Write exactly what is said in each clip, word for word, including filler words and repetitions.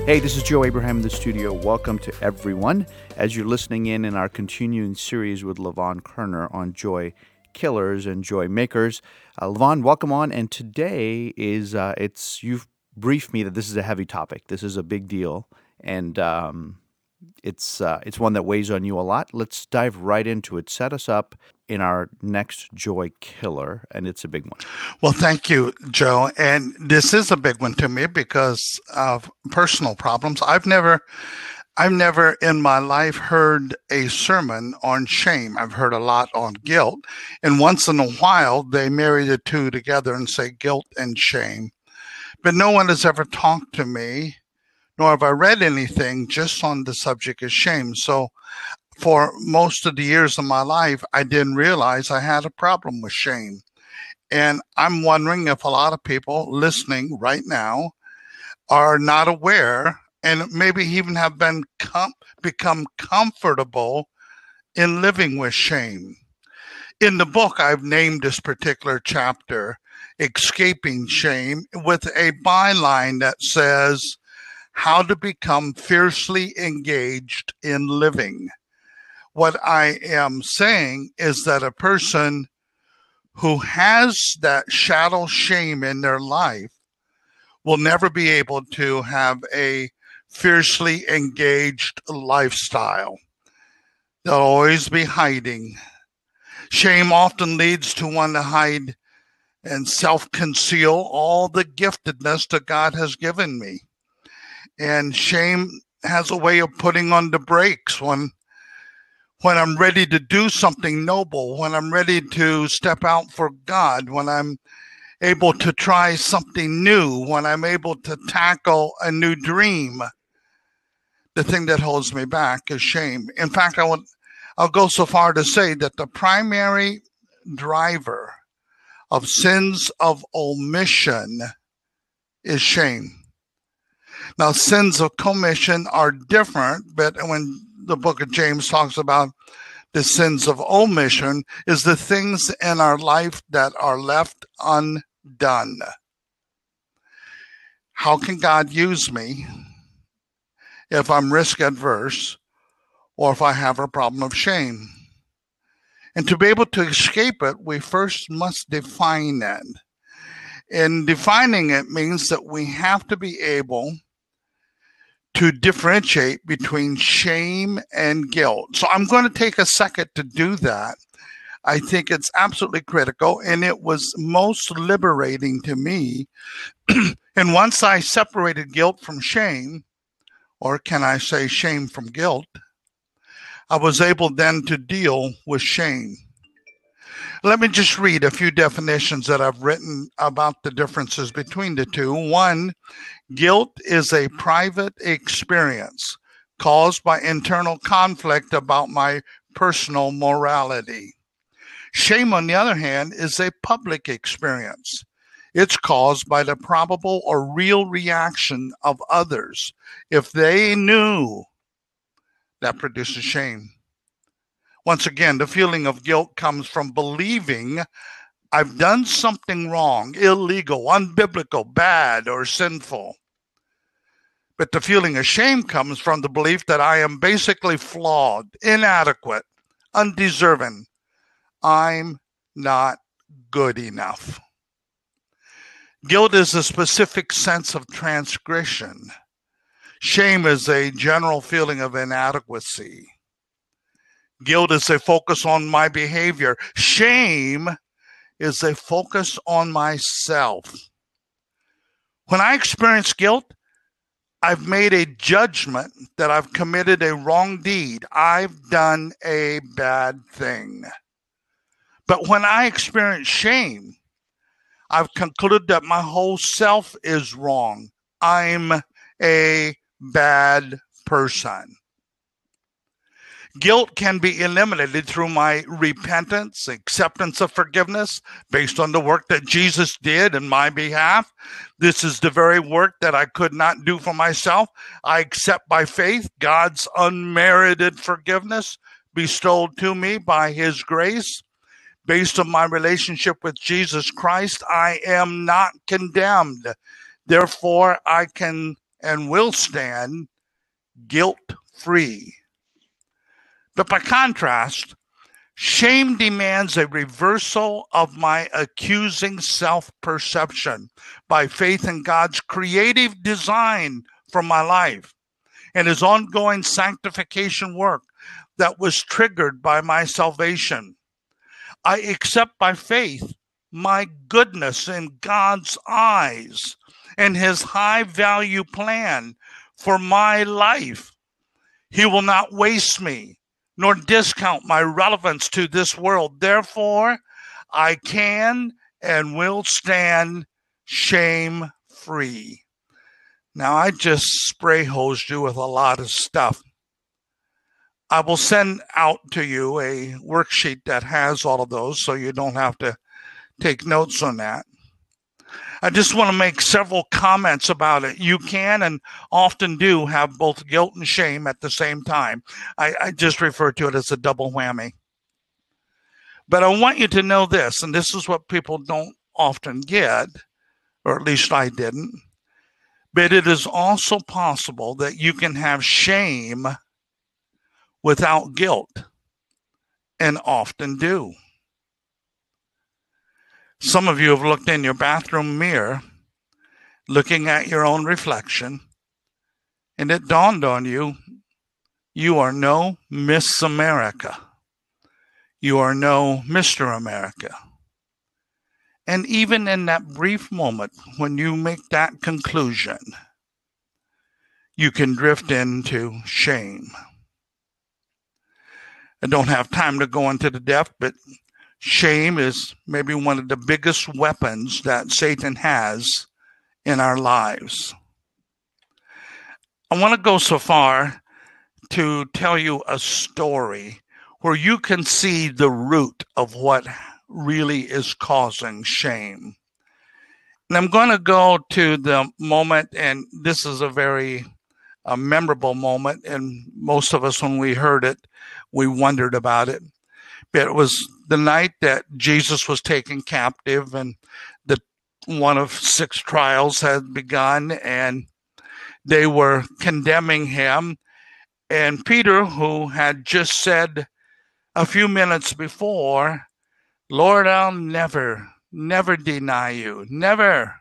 Hey, this is Joe Abraham in the studio. Welcome to everyone as you're listening in in our continuing series with Levon Kerner on joy killers and joy makers. Uh, Levon, welcome on. And today is, uh, it's, you've briefed me that this is a heavy topic. This is a big deal. And um, it's uh, it's one that weighs on you a lot. Let's dive right into it. Set us up in our next joy killer, and it's a big one. Well, thank you, Joe. And this is a big one to me because of personal problems. I've never, I've never in my life heard a sermon on shame. I've heard a lot on guilt. And once in a while, they marry the two together and say guilt and shame. But no one has ever talked to me, nor have I read anything just on the subject of shame. So for most of the years of my life, I didn't realize I had a problem with shame. And I'm wondering if a lot of people listening right now are not aware and maybe even have been com- become comfortable in living with shame. In the book, I've named this particular chapter, Escaping Shame, with a byline that says, How to Become Fiercely Engaged in Living. What I am saying is that a person who has that shadow shame in their life will never be able to have a fiercely engaged lifestyle. They'll always be hiding. Shame often leads to one to hide and self-conceal all the giftedness that God has given me. And shame has a way of putting on the brakes when when I'm ready to do something noble, when I'm ready to step out for God, when I'm able to try something new, when I'm able to tackle a new dream. The thing that holds me back is shame. In fact, I would, I'll go so far to say that the primary driver of sins of omission is shame. Now, sins of commission are different, but when the book of James talks about the sins of omission, is the things in our life that are left undone. How can God use me if I'm risk adverse or if I have a problem of shame? And to be able to escape it, we first must define it. And defining it means that we have to be able to differentiate between shame and guilt. So I'm going to take a second to do that. I think it's absolutely critical, and it was most liberating to me. And once I separated guilt from shame, or can I say shame from guilt, I was able then to deal with shame. Let me just read a few definitions that I've written about the differences between the two. One, guilt is a private experience caused by internal conflict about my personal morality. Shame, on the other hand, is a public experience. It's caused by the probable or real reaction of others if they knew. That produces shame. Once again, the feeling of guilt comes from believing I've done something wrong, illegal, unbiblical, bad, or sinful. But the feeling of shame comes from the belief that I am basically flawed, inadequate, undeserving. I'm not good enough. Guilt is a specific sense of transgression. Shame is a general feeling of inadequacy. Guilt is a focus on my behavior. Shame is a focus on myself. When I experience guilt, I've made a judgment that I've committed a wrong deed. I've done a bad thing. But when I experience shame, I've concluded that my whole self is wrong. I'm a bad person. Guilt can be eliminated through my repentance, acceptance of forgiveness based on the work that Jesus did in my behalf. This is the very work that I could not do for myself. I accept by faith God's unmerited forgiveness bestowed to me by his grace. Based on my relationship with Jesus Christ, I am not condemned. Therefore, I can and will stand guilt-free. But by contrast, shame demands a reversal of my accusing self-perception by faith in God's creative design for my life and his ongoing sanctification work that was triggered by my salvation. I accept by faith my goodness in God's eyes and his high-value plan for my life. He will not waste me, nor discount my relevance to this world. Therefore, I can and will stand shame-free. Now, I just spray hosed you with a lot of stuff. I will send out to you a worksheet that has all of those so you don't have to take notes on that. I just want to make several comments about it. You can and often do have both guilt and shame at the same time. I, I just refer to it as a double whammy. But I want you to know this, and this is what people don't often get, or at least I didn't. But it is also possible that you can have shame without guilt, and often do. Some of you have looked in your bathroom mirror, looking at your own reflection, and it dawned on you, you are no Miss America. You are no Mister America. And even in that brief moment when you make that conclusion, you can drift into shame. I don't have time to go into the depth, but shame is maybe one of the biggest weapons that Satan has in our lives. I want to go so far to tell you a story where you can see the root of what really is causing shame. And I'm going to go to the moment, and this is a very a memorable moment, and most of us, when we heard it, we wondered about it. It was the night that Jesus was taken captive, and the one of six trials had begun, and they were condemning him. And Peter, who had just said a few minutes before, Lord, I'll never, never deny you, never.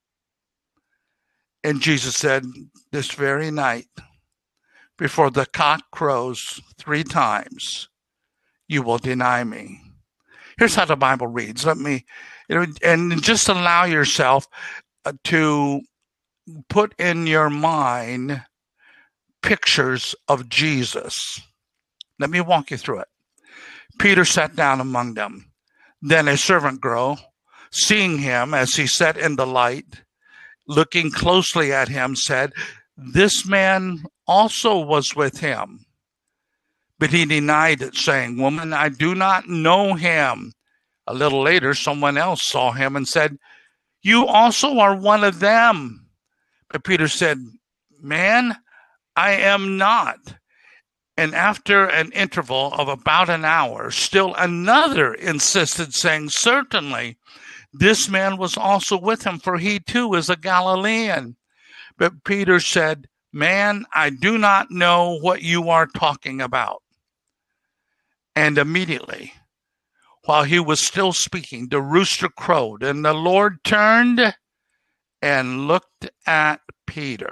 And Jesus said, this very night, before the cock crows three times, you will deny me. Here's how the Bible reads. Let me, and just allow yourself to put in your mind pictures of Jesus. Let me walk you through it. Peter sat down among them. Then a servant girl, seeing him as he sat in the light, looking closely at him, said, this man also was with him. But he denied it, saying, woman, I do not know him. A little later, someone else saw him and said, you also are one of them. But Peter said, man, I am not. And after an interval of about an hour, still another insisted, saying, certainly, this man was also with him, for he too is a Galilean. But Peter said, man, I do not know what you are talking about. And immediately, while he was still speaking, the rooster crowed, and the Lord turned and looked at Peter.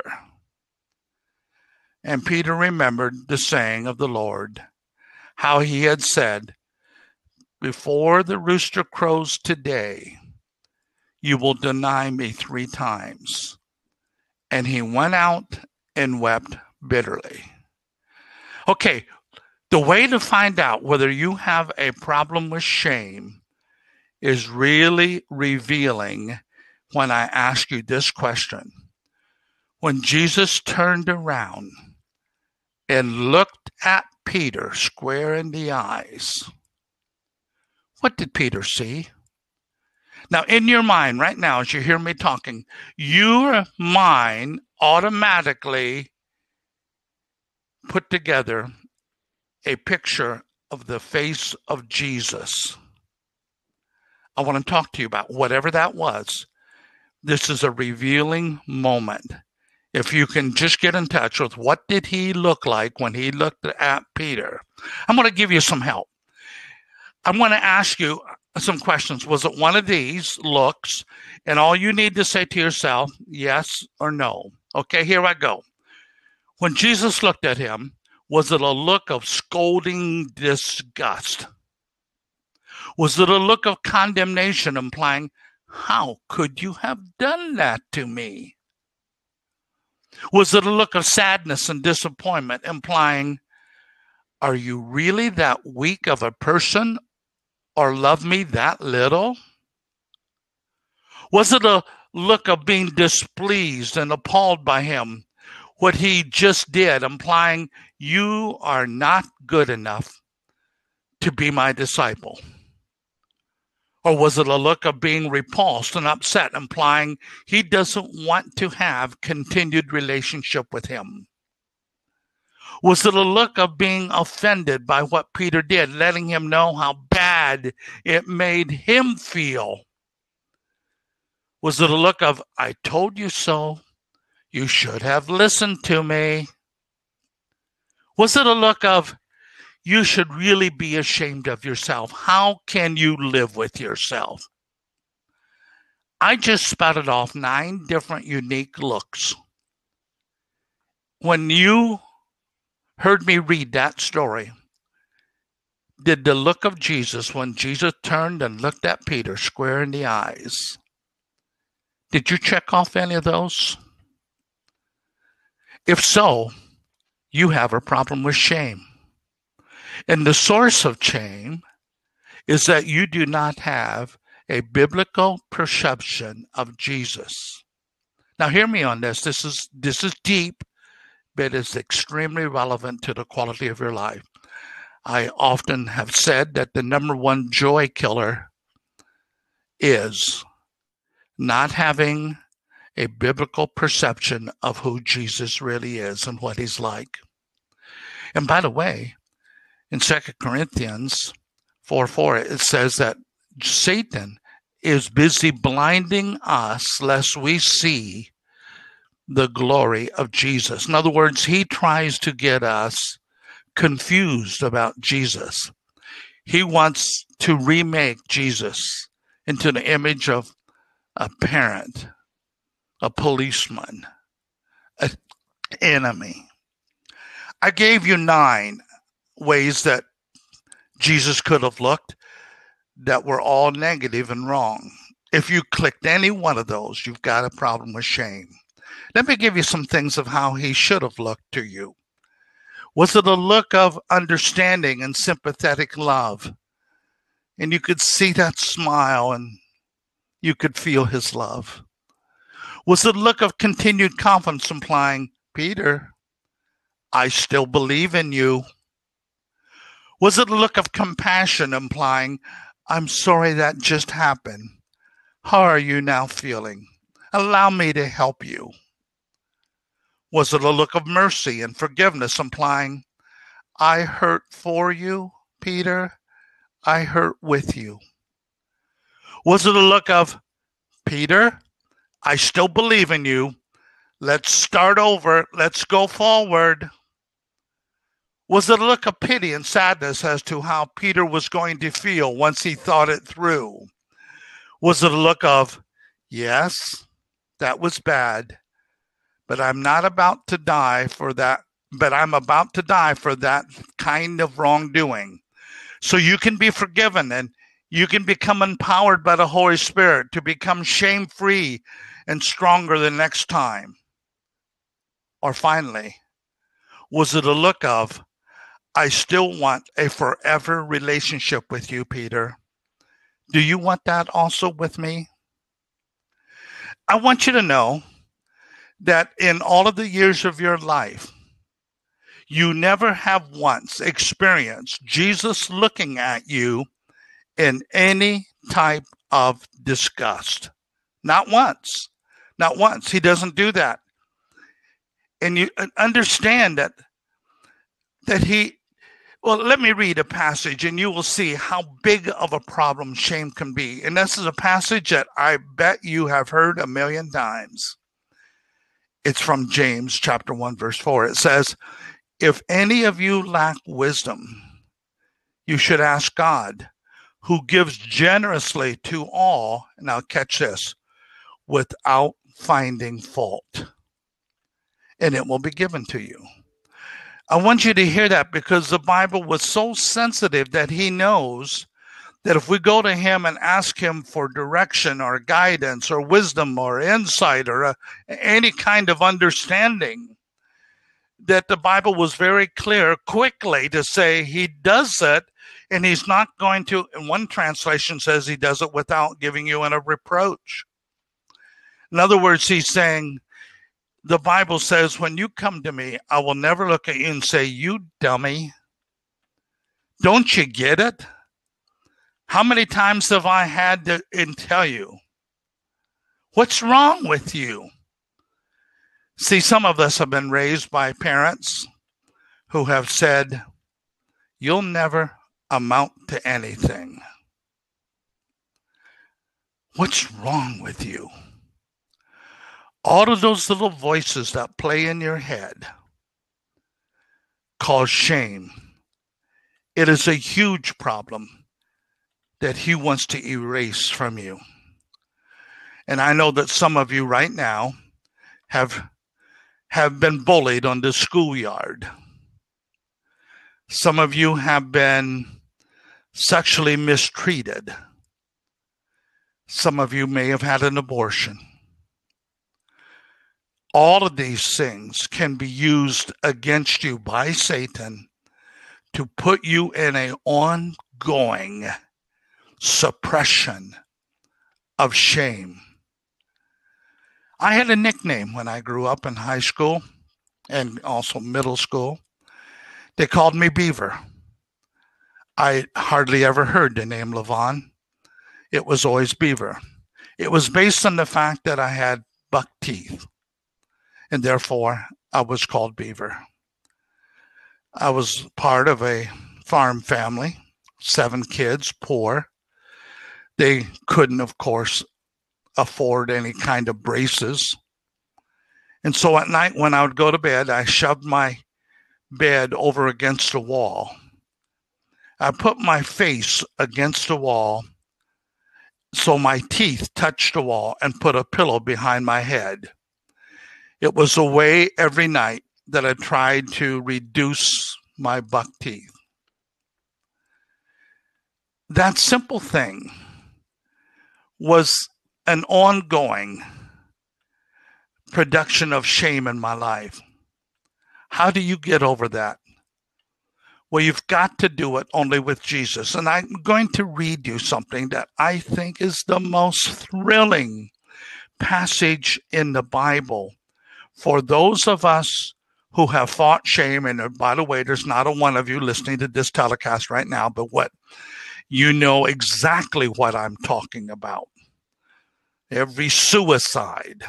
And Peter remembered the saying of the Lord, how he had said, before the rooster crows today, you will deny me three times. And he went out and wept bitterly. Okay, the way to find out whether you have a problem with shame is really revealing when I ask you this question. When Jesus turned around and looked at Peter square in the eyes, what did Peter see? Now, in your mind right now, as you hear me talking, your mind automatically put together a picture of the face of Jesus. I want to talk to you about whatever that was. This is a revealing moment. if you can just get in touch with what did he look like when he looked at Peter, I'm going to give you some help. I'm going to ask you some questions. Was it one of these looks? And all you need to say to yourself, yes or no. Okay, here I go. When Jesus looked at him, was it a look of scolding disgust? Was it a look of condemnation implying, how could you have done that to me? Was it a look of sadness and disappointment implying, are you really that weak of a person or love me that little? Was it a look of being displeased and appalled by him, what he just did, implying you are not good enough to be my disciple? Or was it a look of being repulsed and upset, implying he doesn't want to have continued relationship with him? Was it a look of being offended by what Peter did, letting him know how bad it made him feel? Was it a look of, I told you so, you should have listened to me? Was it a look of, you should really be ashamed of yourself? How can you live with yourself? I just spouted off nine different unique looks. When you heard me read that story, did the look of Jesus, when Jesus turned and looked at Peter square in the eyes, did you check off any of those? If so, you have a problem with shame. And the source of shame is that you do not have a biblical perception of Jesus. Now hear me on this. This is this is deep, but it's extremely relevant to the quality of your life. I often have said that the number one joy killer is not having a biblical perception of who Jesus really is and what he's like. And by the way, in Second Corinthians four four, it says that Satan is busy blinding us lest we see the glory of Jesus. In other words, he tries to get us confused about Jesus. He wants to remake Jesus into the image of a parent, a policeman, an enemy. I gave you nine ways that Jesus could have looked that were all negative and wrong. If you clicked any one of those, you've got a problem with shame. Let me give you some things of how he should have looked to you. Was it a look of understanding and sympathetic love? And you could see that smile and you could feel his love. Was it a look of continued confidence implying, Peter, I still believe in you? Was it a look of compassion implying, I'm sorry that just happened. How are you now feeling? Allow me to help you. Was it a look of mercy and forgiveness implying, I hurt for you, Peter. I hurt with you. Was it a look of, Peter, I still believe in you. Let's start over. Let's go forward. Was it a look of pity and sadness as to how Peter was going to feel once he thought it through? Was it a look of, yes, that was bad, but I'm not about to die for that, but I'm about to die for that kind of wrongdoing. So you can be forgiven and you can become empowered by the Holy Spirit to become shame-free and stronger the next time. Or finally, was it a look of, I still want a forever relationship with you, Peter. Do you want that also with me? I want you to know that in all of the years of your life, you never have once experienced Jesus looking at you in any type of disgust. Not once. Not once. He doesn't do that. And you understand that that he, well, let me read a passage and you will see how big of a problem shame can be. And this is a passage that I bet you have heard a million times. It's from James chapter one, verse four. It says, if any of you lack wisdom, you should ask God, who gives generously to all, now catch this, without finding fault, and it will be given to you. I want you to hear that, because the Bible was so sensitive that he knows that if we go to him and ask him for direction or guidance or wisdom or insight or a, any kind of understanding, that the Bible was very clear quickly to say he does it, and he's not going to, and one translation says he does it without giving you a reproach. In other words, he's saying, the Bible says, when you come to me, I will never look at you and say, you dummy. Don't you get it? How many times have I had to tell you, what's wrong with you? See, some of us have been raised by parents who have said, you'll never amount to anything. What's wrong with you? All of those little voices that play in your head cause shame. It is a huge problem that he wants to erase from you. And I know that some of you right now have, have been bullied on the schoolyard. Some of you have been sexually mistreated. Some of you may have had an abortion. All of these things can be used against you by Satan to put you in an ongoing suppression of shame. I had a nickname when I grew up in high school and also middle school. They called me Beaver. I hardly ever heard the name Levon. It was always Beaver. It was based on the fact that I had buck teeth, and therefore I was called Beaver. I was part of a farm family, seven kids, poor. They couldn't, of course, afford any kind of braces. And so at night when I would go to bed, I shoved my bed over against the wall. I put my face against the wall so my teeth touched the wall and put a pillow behind my head. It was a way every night that I tried to reduce my buck teeth. That simple thing was an ongoing production of shame in my life. How do you get over that? Well, you've got to do it only with Jesus. And I'm going to read you something that I think is the most thrilling passage in the Bible for those of us who have fought shame. And by the way, there's not a one of you listening to this telecast right now, but what you know exactly what I'm talking about. Every suicide,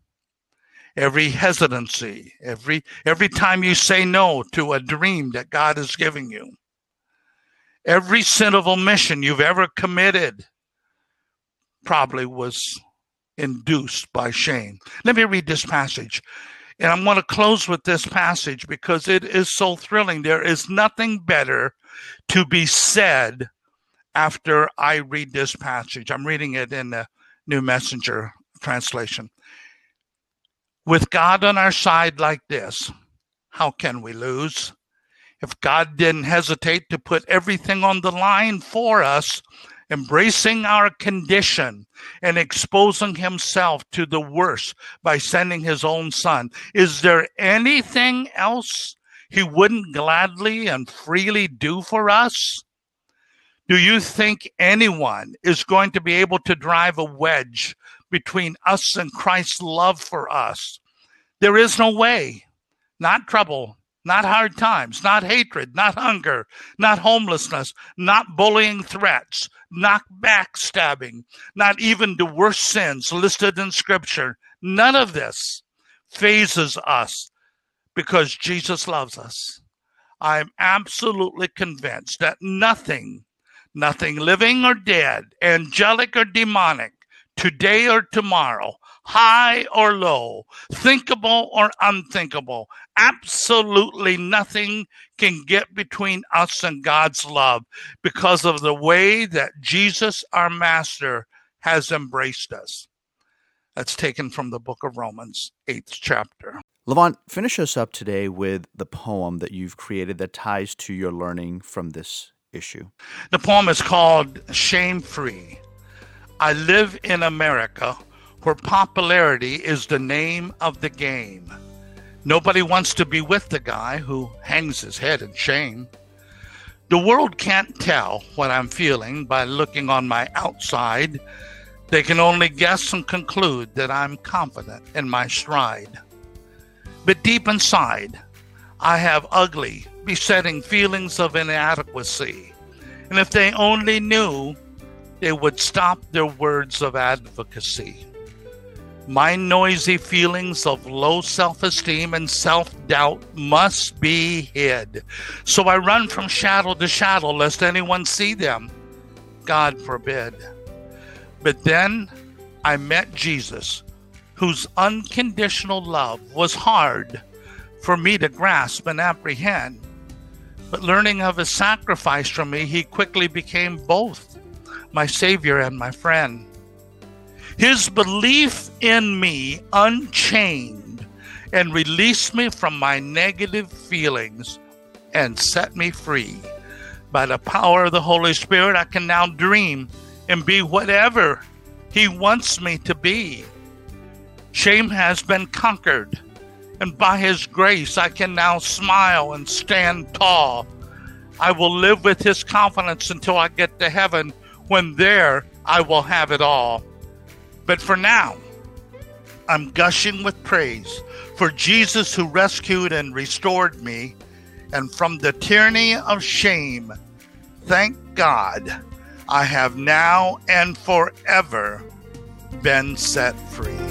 every hesitancy, every every time you say no to a dream that God is giving you, every sin of omission you've ever committed probably was induced by shame. Let me read this passage. And I'm going to close with this passage because it is so thrilling. There is nothing better to be said after I read this passage. I'm reading it in the New Messenger translation. With God on our side like this, how can we lose? If God didn't hesitate to put everything on the line for us, embracing our condition and exposing himself to the worst by sending his own son, is there anything else he wouldn't gladly and freely do for us? Do you think anyone is going to be able to drive a wedge between us and Christ's love for us? There is no way. Not trouble, not hard times, not hatred, not hunger, not homelessness, not bullying threats, not backstabbing, not even the worst sins listed in Scripture. None of this phases us because Jesus loves us. I'm absolutely convinced that nothing Nothing living or dead, angelic or demonic, today or tomorrow, high or low, thinkable or unthinkable. Absolutely nothing can get between us and God's love because of the way that Jesus, our Master, has embraced us. That's taken from the book of Romans, eighth chapter. Levon, finish us up today with the poem that you've created that ties to your learning from this issue. The poem is called Shame Free. I live in America where popularity is the name of the game. Nobody wants to be with the guy who hangs his head in shame. The world can't tell what I'm feeling by looking on my outside. They can only guess and conclude that I'm confident in my stride. But deep inside, I have ugly, besetting feelings of inadequacy. And if they only knew, they would stop their words of advocacy. My noisy feelings of low self-esteem and self-doubt must be hid. So I run from shadow to shadow lest anyone see them. God forbid. But then I met Jesus, whose unconditional love was hard for me to grasp and apprehend. But learning of his sacrifice for me, he quickly became both my Savior and my friend. His belief in me unchained and released me from my negative feelings and set me free. By the power of the Holy Spirit, I can now dream and be whatever he wants me to be. Shame has been conquered, and by his grace, I can now smile and stand tall. I will live with his confidence until I get to heaven, when there I will have it all. But for now, I'm gushing with praise for Jesus who rescued and restored me, and from the tyranny of shame, thank God, I have now and forever been set free.